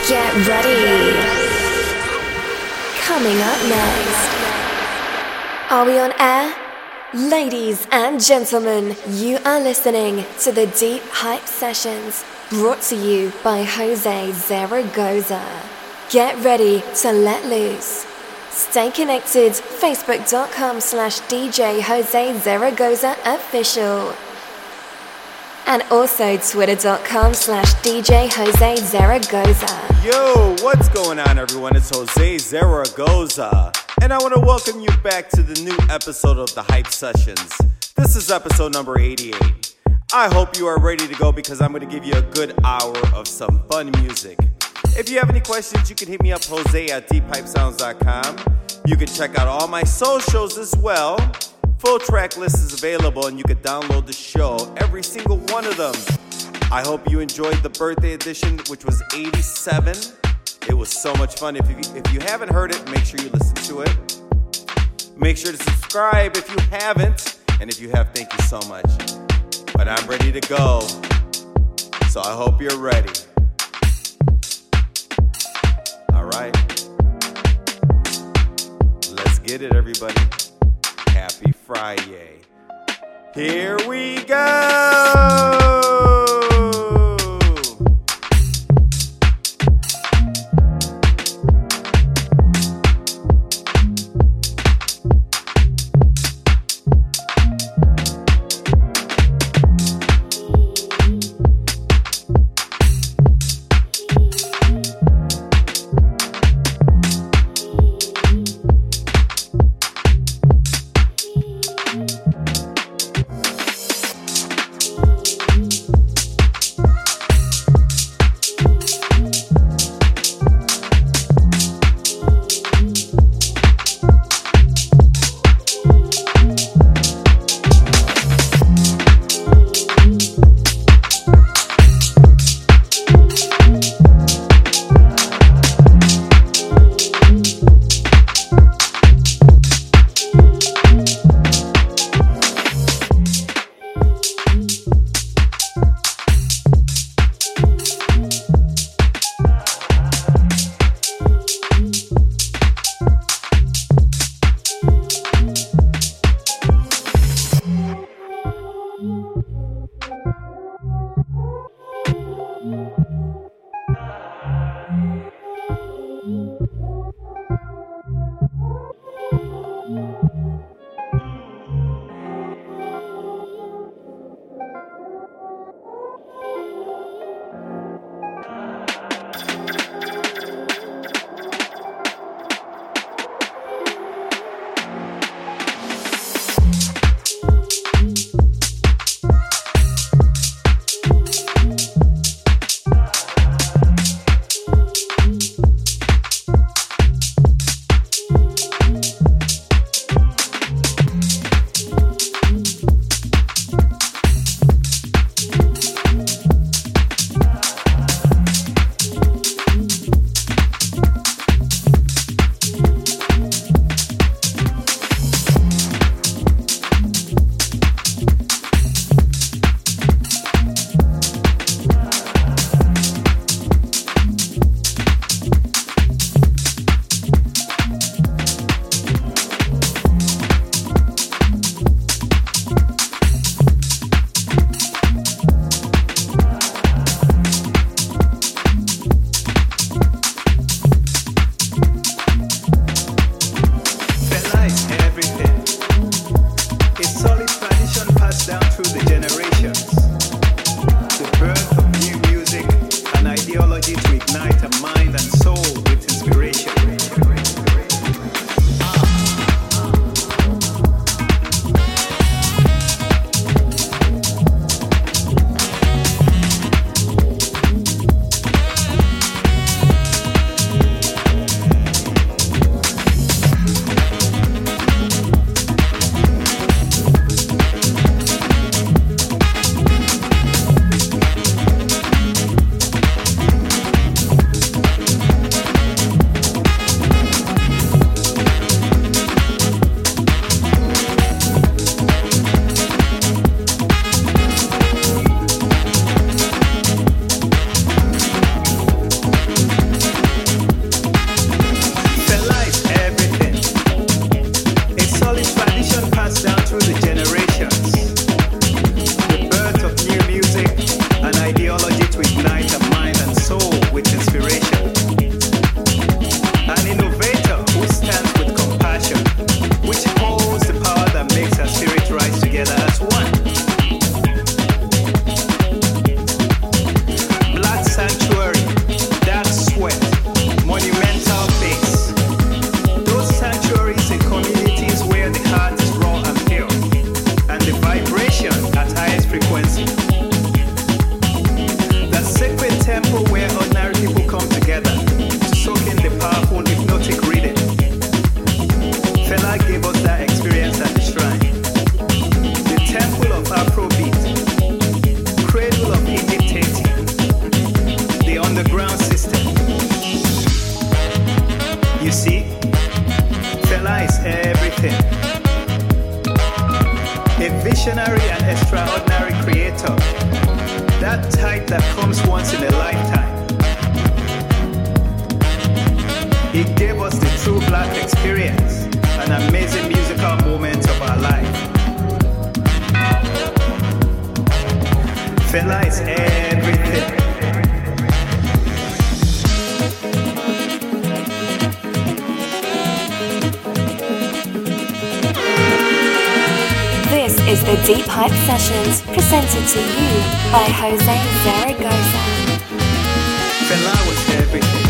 Get ready. Coming up next. Are we on air? Ladies and gentlemen, you are listening to the Deep Hype Sessions, brought to you by Jose Zaragoza. Get ready to let loose. Stay connected, facebook.com/DJ Jose Zaragoza official. And also twitter.com/DJ Jose Zaragoza. Yo, what's going on, everyone? It's Jose Zaragoza. And I want to welcome you back to the new episode of the Hype Sessions. This is episode number 88. I hope you are ready to go because I'm going to give you a good hour of some fun music. If you have any questions, you can hit me up, Jose@deeppipesounds.com. You can check out all my socials as well. Full track list is available and you can download the show, every single one of them. I hope you enjoyed the birthday edition, which was 87. It was so much fun. If you haven't heard it, make sure you listen to it. Make sure to subscribe if you haven't. And if you have, thank you so much. But I'm ready to go. So I hope you're ready. All right. Let's get it, everybody. Happy Friday. Here we go. You see, Fela is everything. A visionary and extraordinary creator. That type that comes once in a lifetime. He gave us the true black experience, an amazing musical moment of our life. Fela is everything. This is the Deep Hype Sessions, presented to you by Jose Zaragoza. Fela was everything.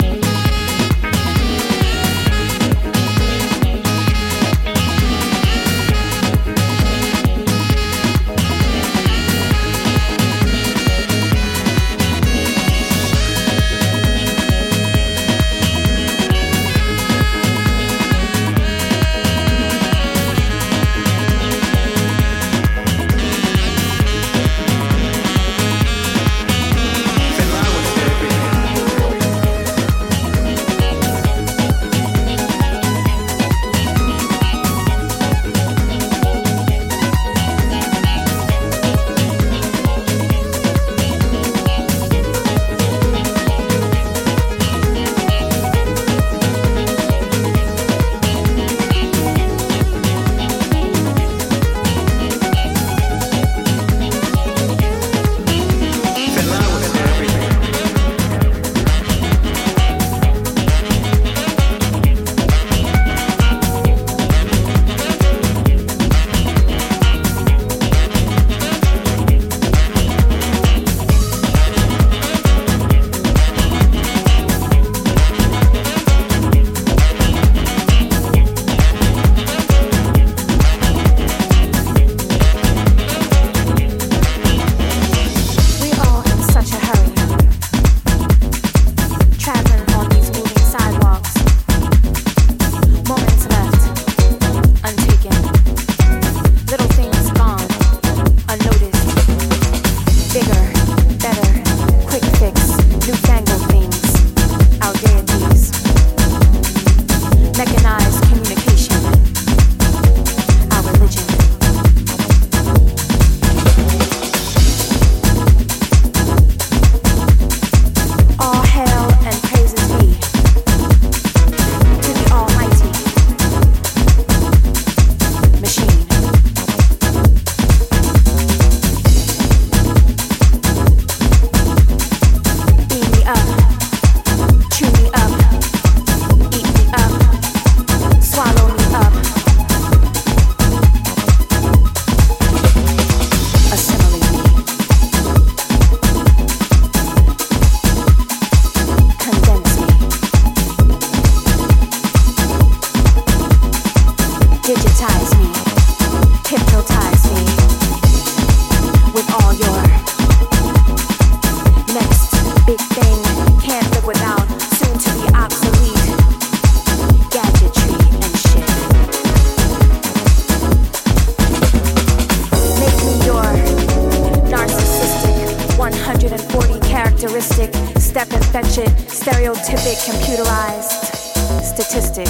Stereotypic, computerized, statistic,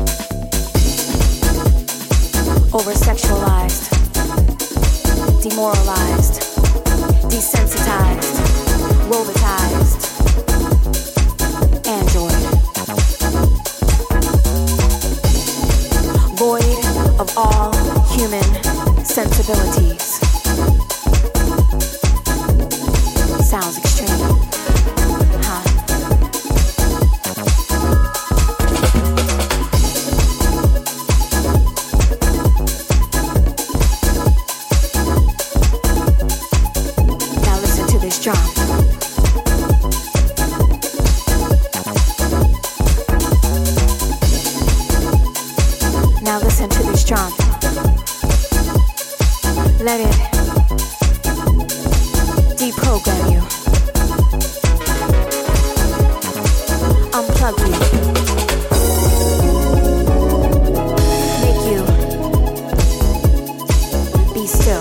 over-sexualized, demoralized, desensitized, robotized, android, void of all human sensibilities. Sounds extreme. Now listen to this drum. Let it deprogram you. Unplug you. Make you be still.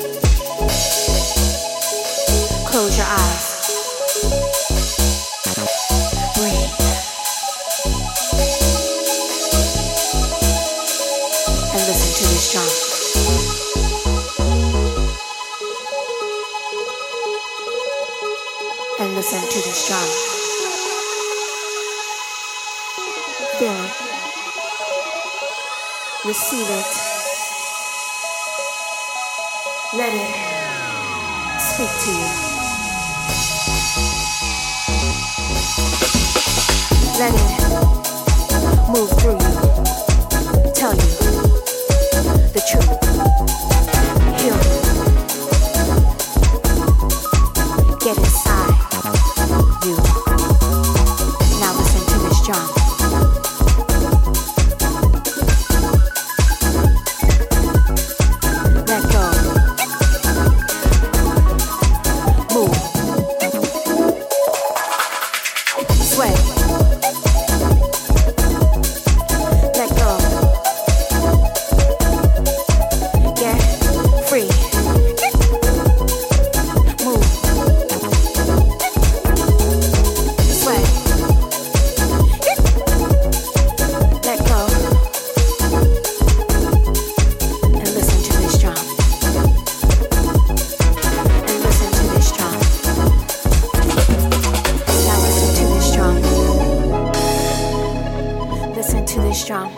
Close your eyes. Breathe. Feel it. Receive it. Let it speak to you. Let it move through you. Tell you the truth. Heal you. Get inside you. Now listen to this drum. Let go. Move. Sway. Let go. Get free. Move. Sway. Let go. And listen to this drum. And listen to this drum. Now listen to this drum. Listen to this drum.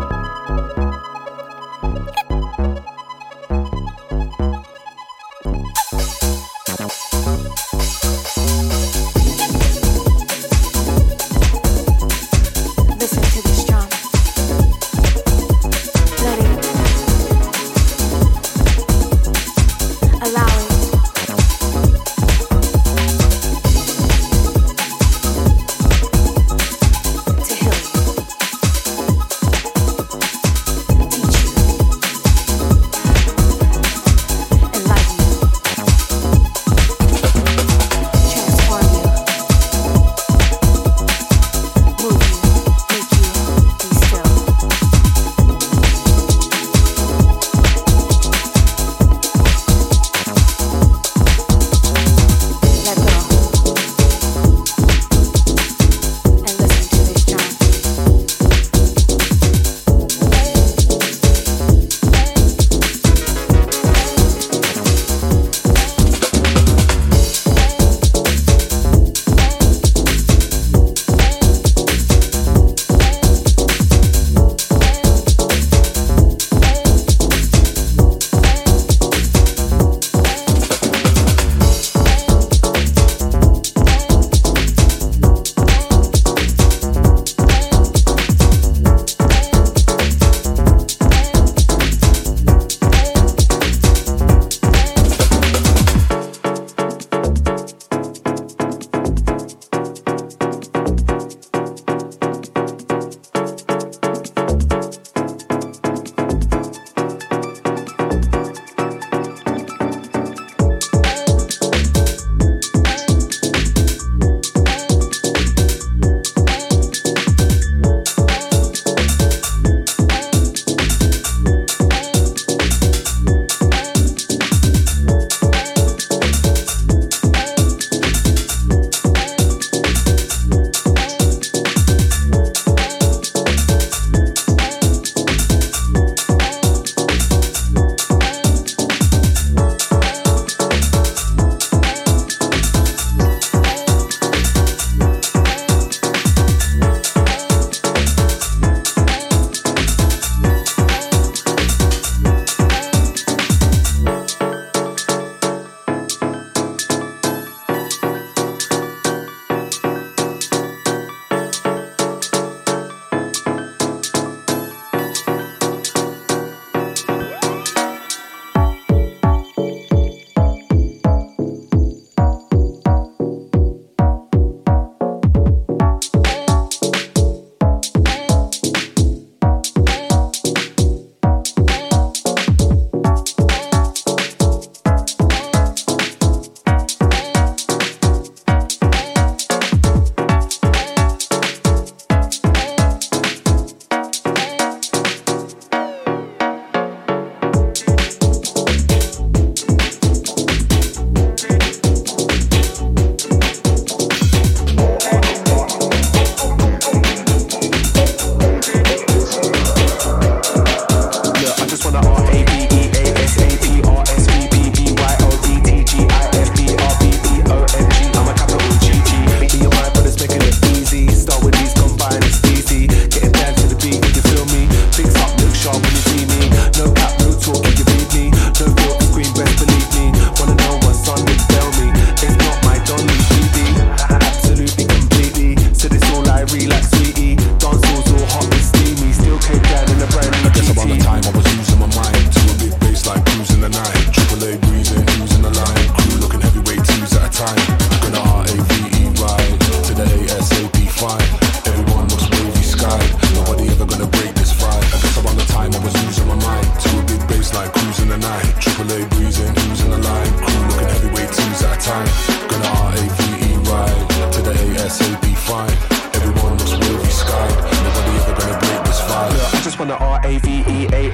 Listen to this drum. Let it. Allow it. To heal you.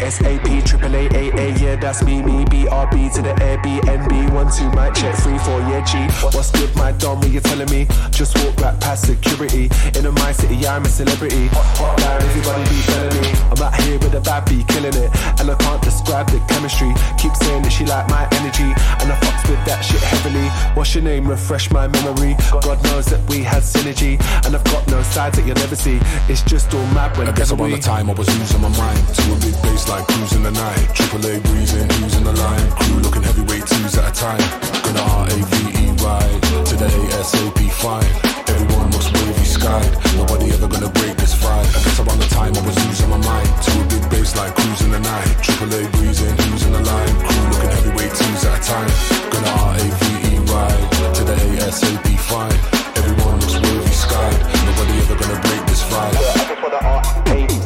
ASAP, triple AAA, yeah, that's me, BRB to the Airbnb, 1, 2, mic check, 3, 4, yeah, G. What's good, my dom, what you telling me? Just walk right past security, in my city, yeah, I'm a celebrity. Now everybody be telling me, I'm out here with a bad bee, killing it, and I can't describe the chemistry. Keep saying that she like my energy, and I fucks with that shit heavily. What's your name? Refresh my memory. God knows that we had synergy, and I've got no sides that you'll never see. It's just all mad when I guess around the time I was losing my mind to a big bass like cruising the night. AAA breezing, who's in the line? Crew looking heavyweight, 2s at a time. Gonna RAVE ride to the ASAP fine. Everyone looks wavy skied. Nobody ever gonna break this vibe. I guess around the time I was losing my mind to a big bass like cruising the night. AAA breezing, who's in the line? Crew looking heavyweight, 2s at a time. Gonna RAVE ride to the ASAP fine. Everyone looks wavy skied. Nobody ever gonna break this vibe. I just wanna RAVE.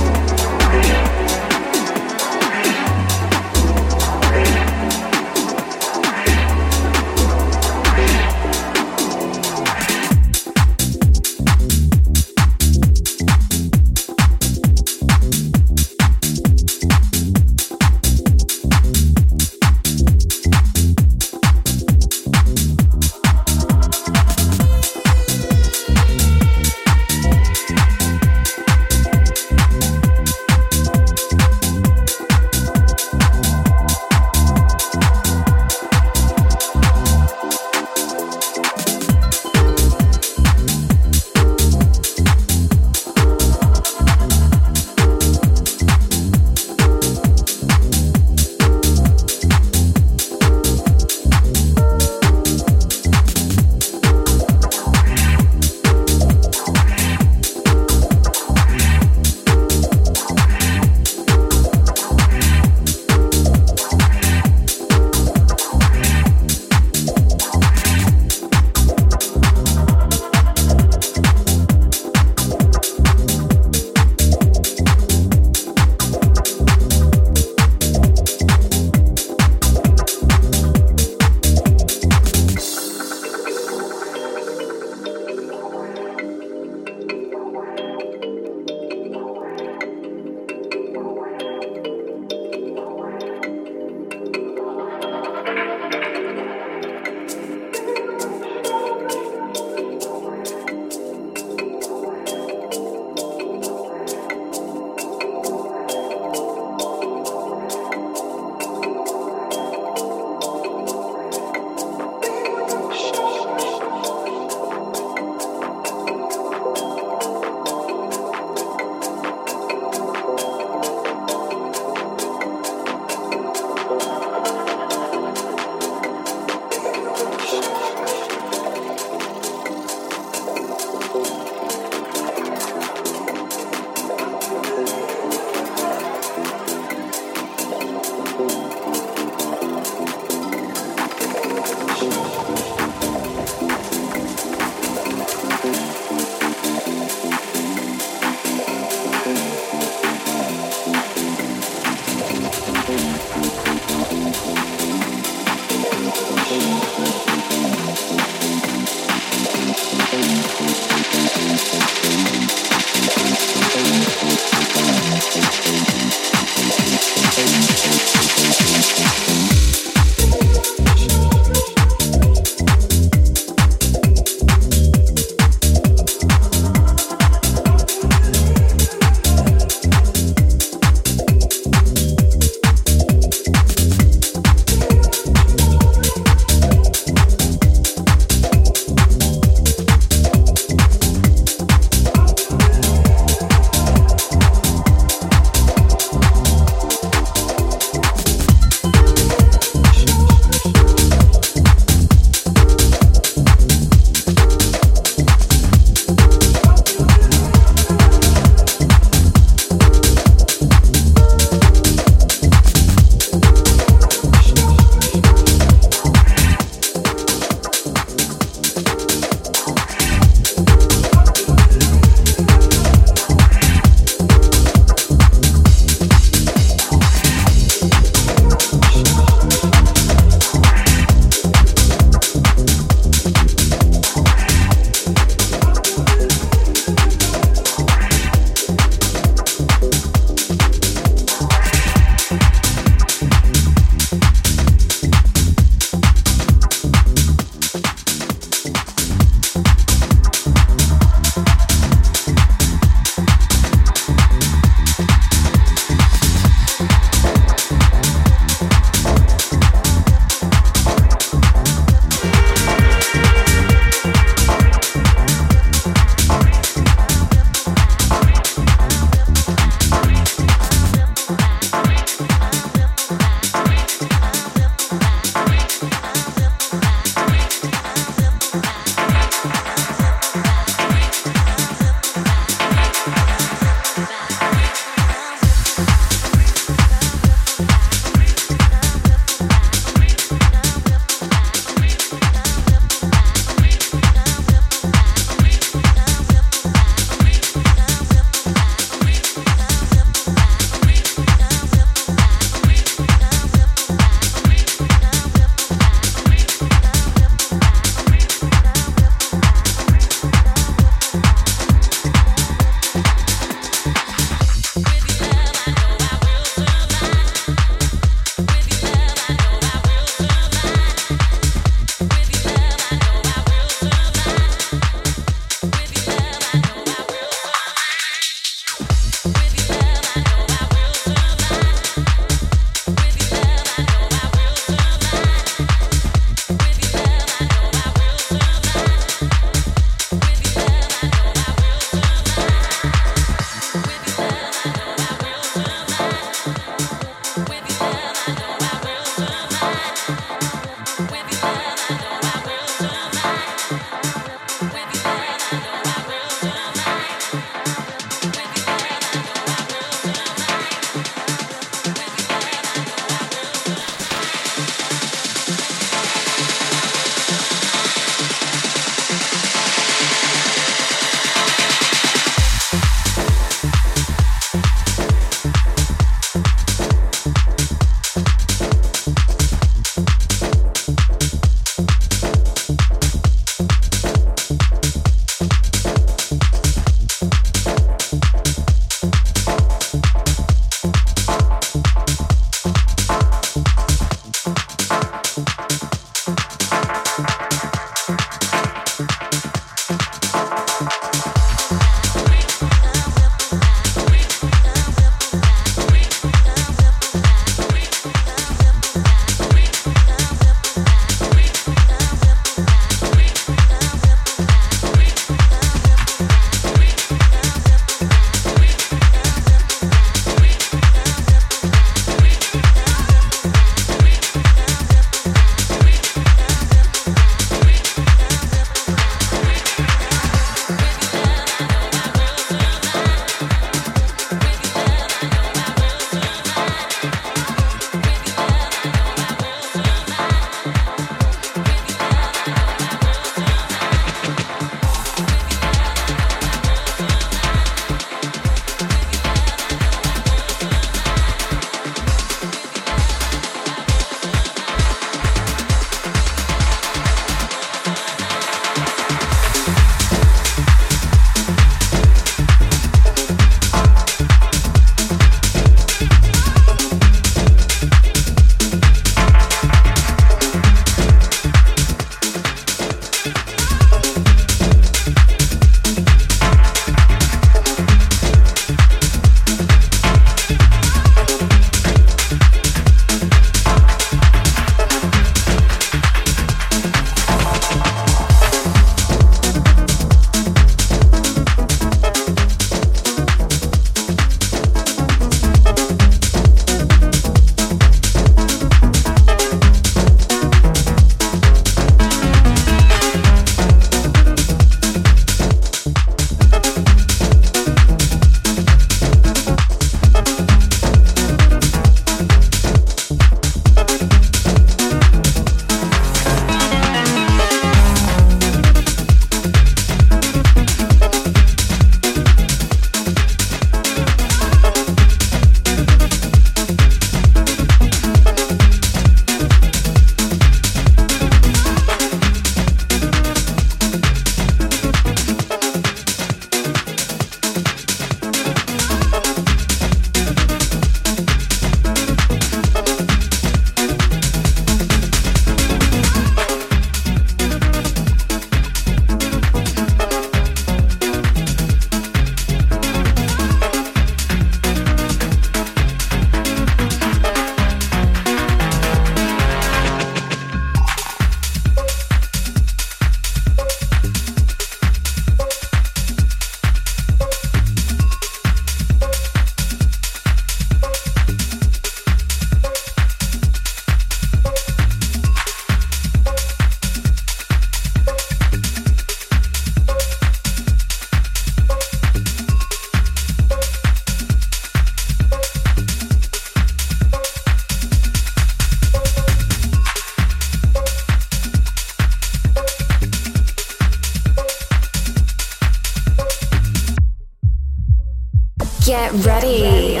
Get ready.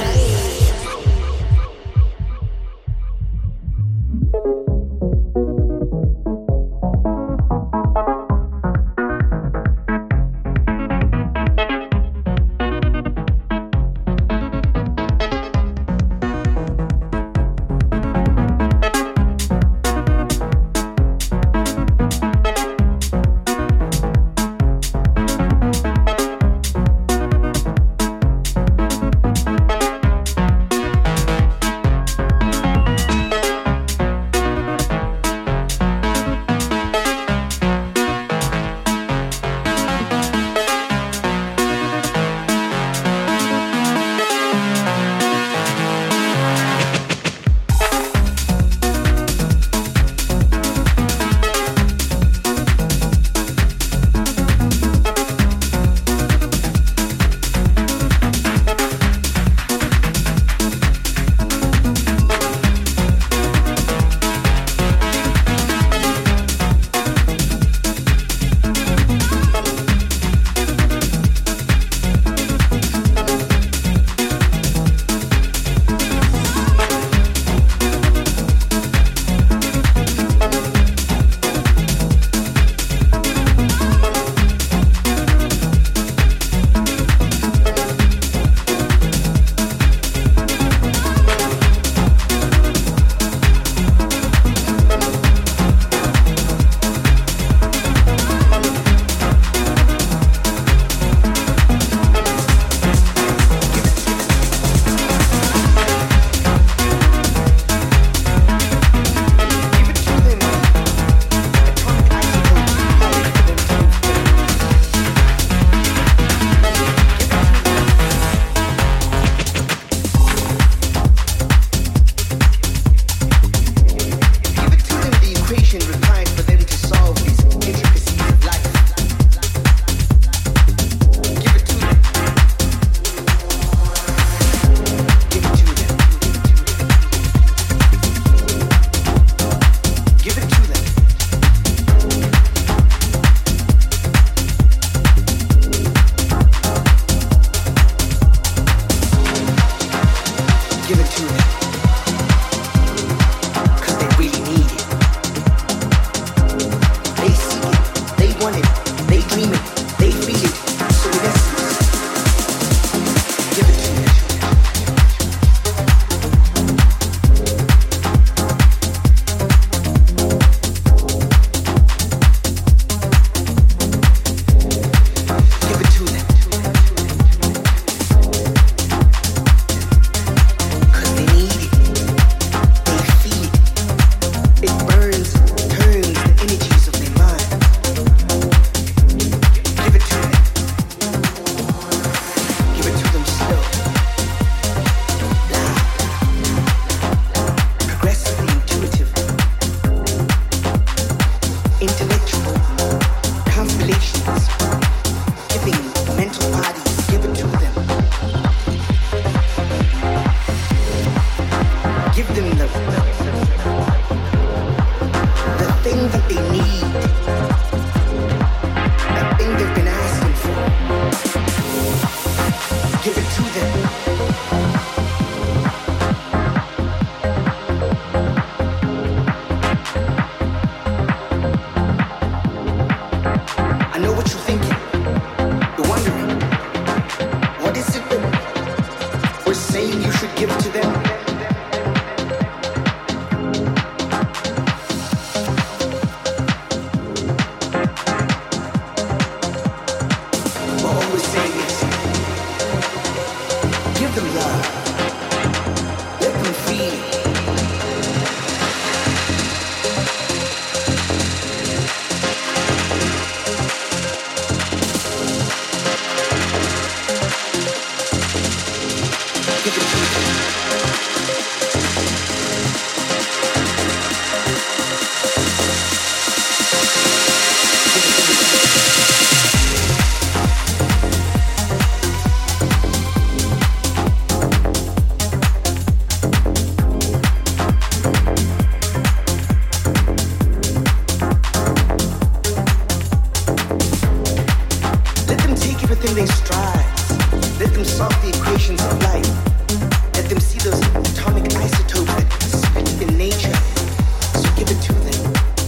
everything they strive. Let them solve the equations of life. Let them see those atomic isotopes that split in nature. So give it to them.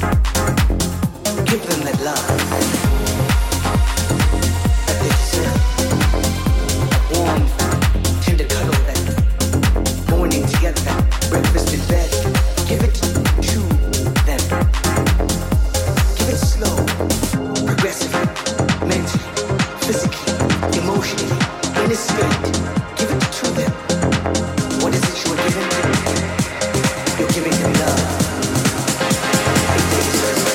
Give them that love that they deserve. That warm, tender cuddle, that morning together, that breakfast in bed. Give it to them. Give it slow, progressively, mentally, physically, emotionally, in a spirit. Give it to them. What is it you're giving them? You're giving them love. They deserve it.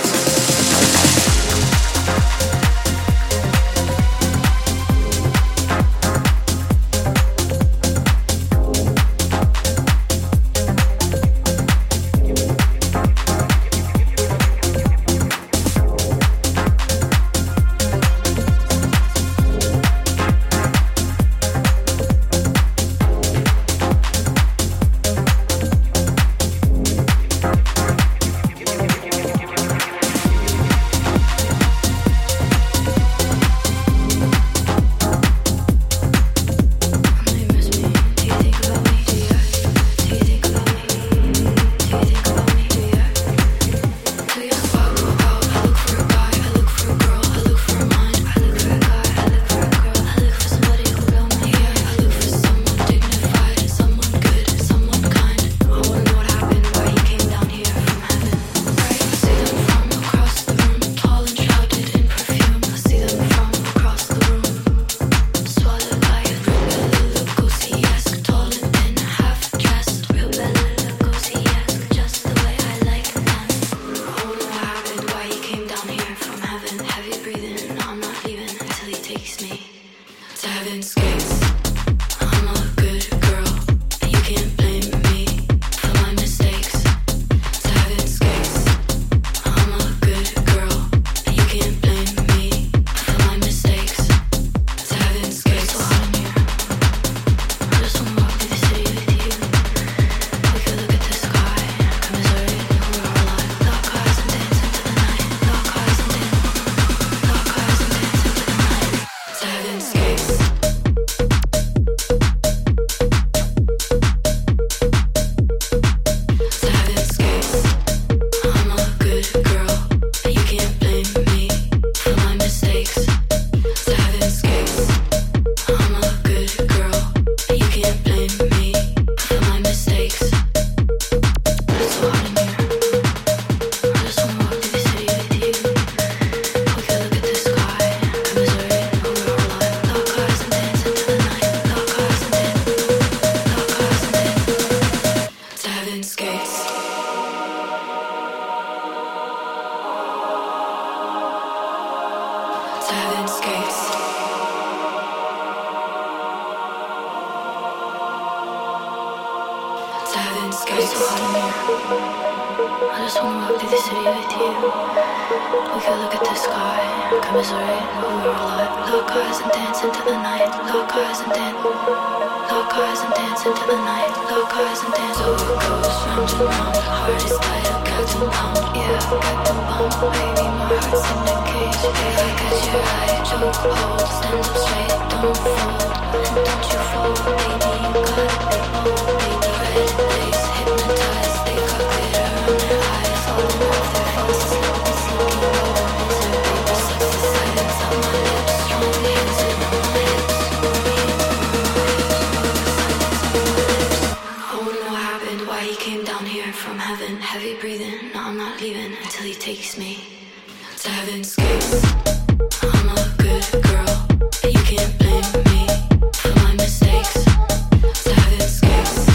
Mistakes. To heaven's gates.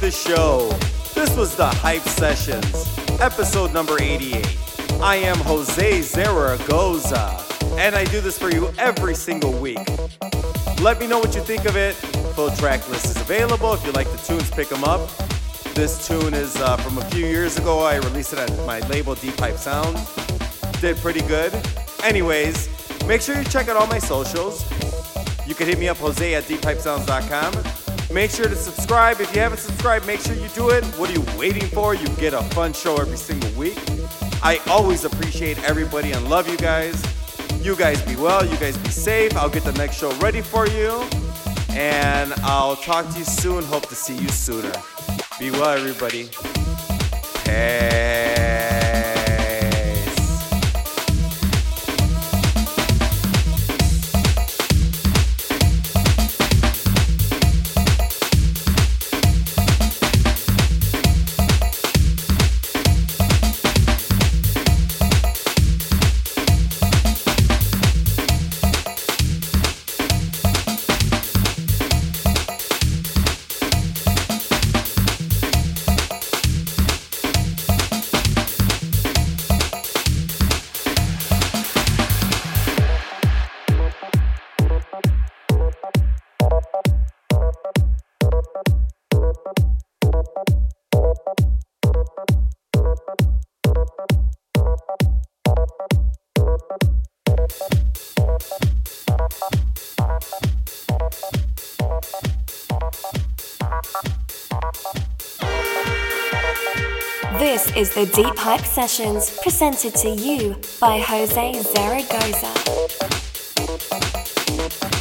the show. This was the Hype Sessions, episode number 88. I am Jose Zaragoza, and I do this for you every single week. Let me know what you think of it. Full track list is available. If you like the tunes, pick them up. This tune is from a few years ago. I released it at my label, Deep Hype Sound. Did pretty good. Anyways, make sure you check out all my socials. You can hit me up, Jose at deephypesounds.com. Make sure to subscribe. If you haven't subscribed, make sure you do it. What are you waiting for? You get a fun show every single week. I always appreciate everybody and love you guys. You guys be well. You guys be safe. I'll get the next show ready for you. And I'll talk to you soon. Hope to see you sooner. Be well, everybody. Peace. This is the Deep Hype Sessions, presented to you by Jose Zaragoza.